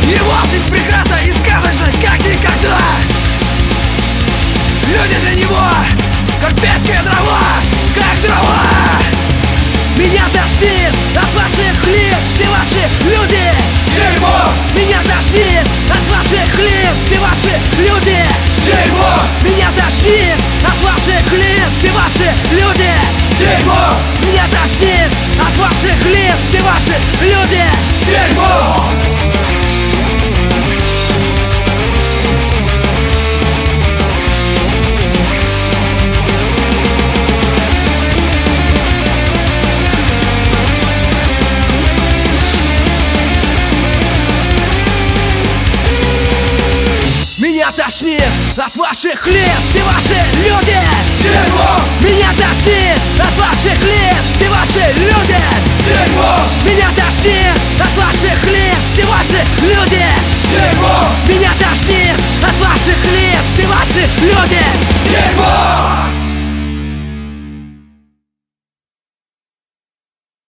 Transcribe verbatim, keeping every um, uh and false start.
Его жизнь прекрасна и сказочна, как никогда. Люди для него, как пеская дрова, как дрова. Меня тошнит от ваших лиц, все ваши люди. Дерьмо! Меня тошнит от ваших лиц, все ваши люди. Дерьмо! Меня тошнит от ваших лиц, все ваши люди. Дерьмо! Меня тошнит от ваших лиц, все ваши люди. Дерьмо! Меня тошнит от ваших лиц, все ваши люди. Дерьмо! Меня тошнит от ваших лиц, все ваши люди. Дерьмо! Меня тошнит от ваших лиц, все ваши люди. Дерьмо! Меня тошнит от ваших лиц, все ваши люди. Дерьмо!